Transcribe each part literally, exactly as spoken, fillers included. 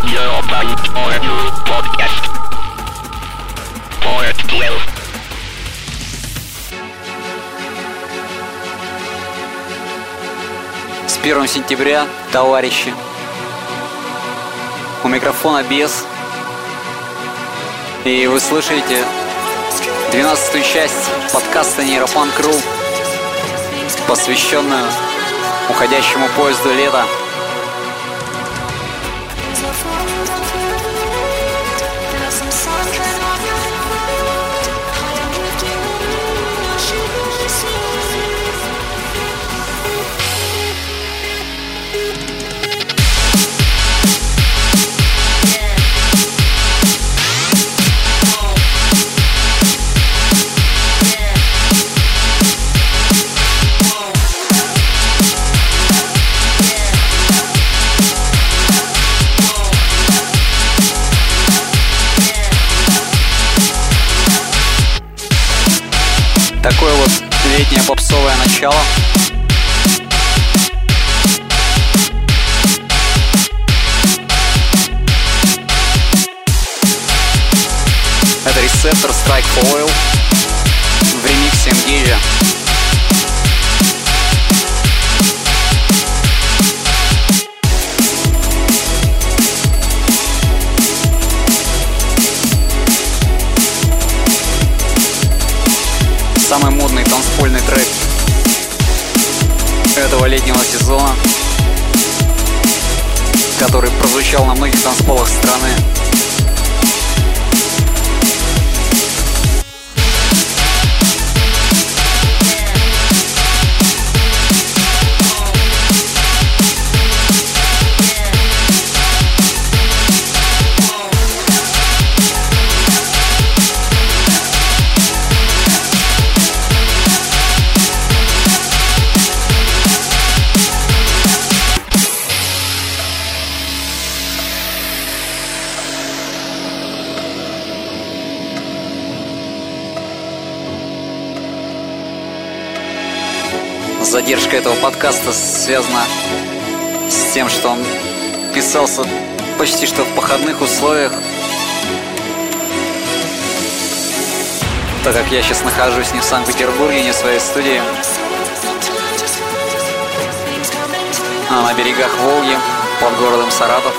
С первого сентября, товарищи, у микрофона Бес, и вы слышите двенадцатую часть подкаста Нейропанк.ру, посвященную уходящему поезду лета. Такое вот летнее попсовое начало. Это Receptor Strike for Oil в ремиксе Engage. Самый модный танцпольный трек этого летнего сезона, который прозвучал на многих танцполах страны. Задержка этого подкаста связана с тем, что он писался почти что в походных условиях, так как я сейчас нахожусь не в Санкт-Петербурге, не в своей студии, а на берегах Волги под городом Саратов.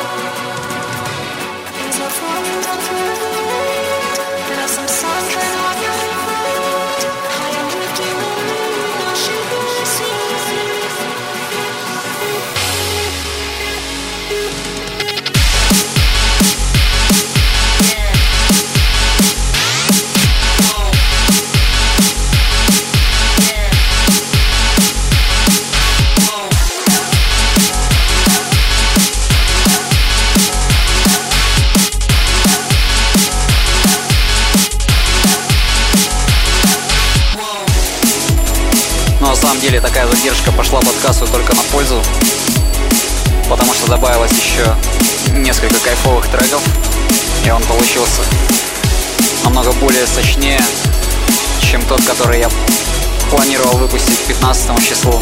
На самом деле такая задержка пошла подкасту только на пользу, потому что добавилось еще несколько кайфовых треков, и он получился намного более сочнее, чем тот, который я планировал выпустить к пятнадцатому числу.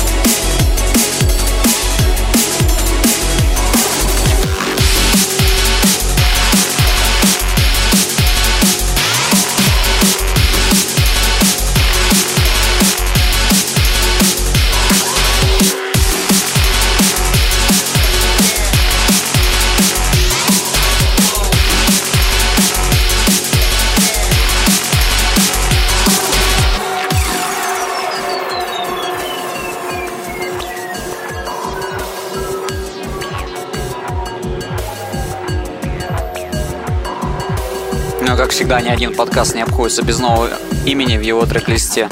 Но, как всегда, ни один подкаст не обходится без нового имени в его трек-листе.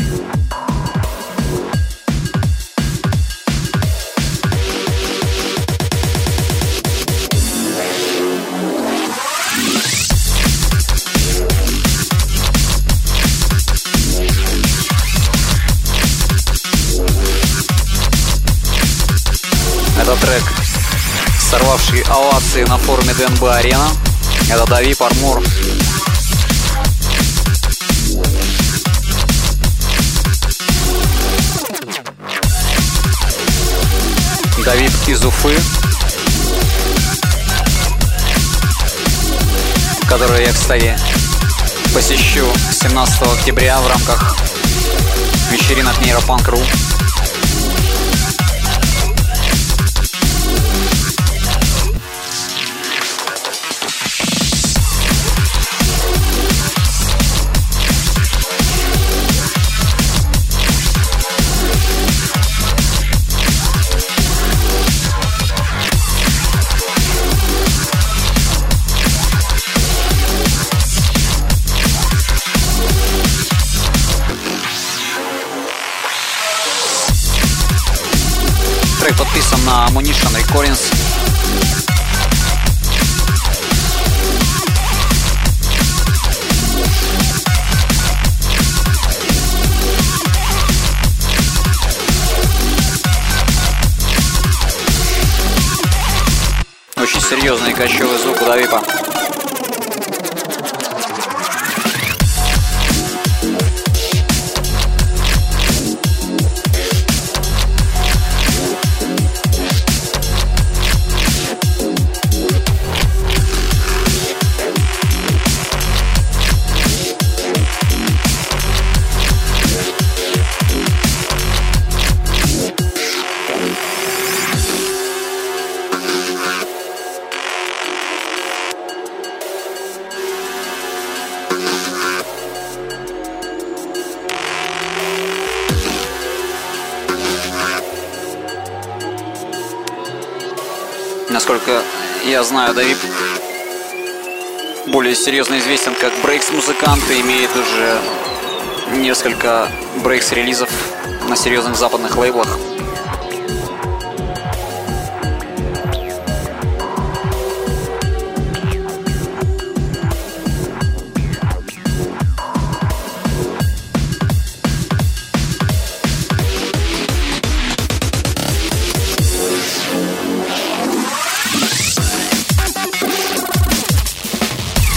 Это трек, сорвавший овации на форуме ДНБ-Арена. Это Давид Армур. Давид из Уфы. которую я, кстати, посещу семнадцатого октября в рамках вечеринок Нейропанк.ру. Трек подписан на Ammunition Recordings. Очень серьезный и кочевый звук у Давипа. Насколько я знаю, Давип более серьезно известен как брейкс-музыкант и имеет уже несколько брейкс-релизов на серьезных западных лейблах.